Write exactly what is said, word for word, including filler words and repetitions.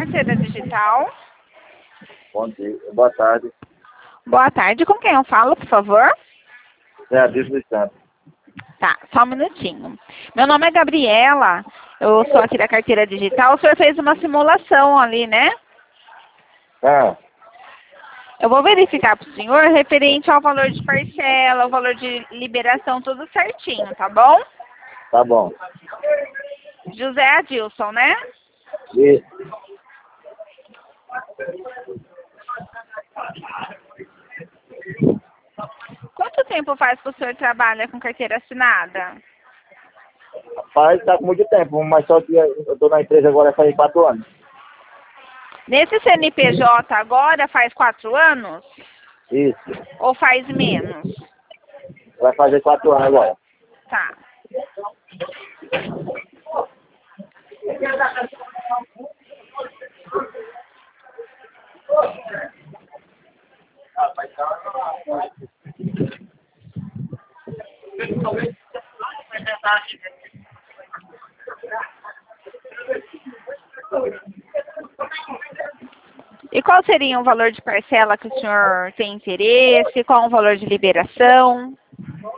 carteira digital. Bom dia, boa tarde. Boa tarde, com quem eu falo, por favor? É a Disney Santos. Tá, só um minutinho. Meu nome é Gabriela, eu sou aqui da carteira digital. O senhor fez uma simulação ali, né? Ah, Eu vou verificar para o senhor referente ao valor de parcela, o valor de liberação, tudo certinho, tá bom? tá bom. José Adilson, né? E Quanto tempo faz que o senhor trabalha com carteira assinada? faz, tá com muito tempo, mas só que eu tô na empresa agora faz quatro anos. Nesse C N P J agora faz quatro anos? Isso. Ou faz menos? Vai fazer quatro anos agora. Tá. E qual seria o valor de parcela que o senhor tem interesse? Qual o valor de liberação?